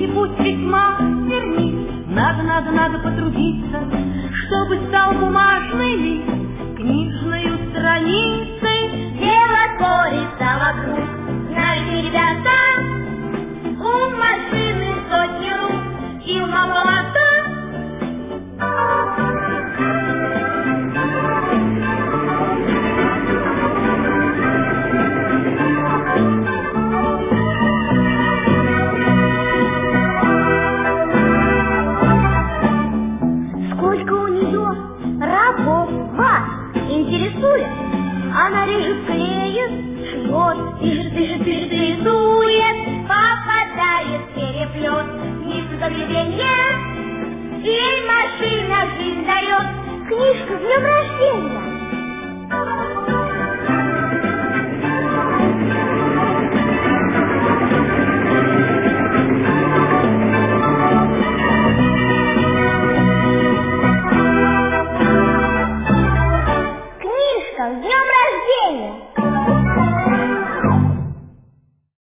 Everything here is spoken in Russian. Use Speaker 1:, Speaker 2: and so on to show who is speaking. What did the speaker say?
Speaker 1: путь весьма верни. Надо потрудиться, чтобы стал бумажный лист книжною страницей.
Speaker 2: Дело творится вокруг, знаете, ребята, у машины сотни рук и маловато. Сколько у нее рабов вас интересует? Она режет, клеит, шьет, пишет, рисует, попадает в переплет, книжку загляденья, ей машина жизнь дает. Книжка с днем рождения! Книжка с днем рождения!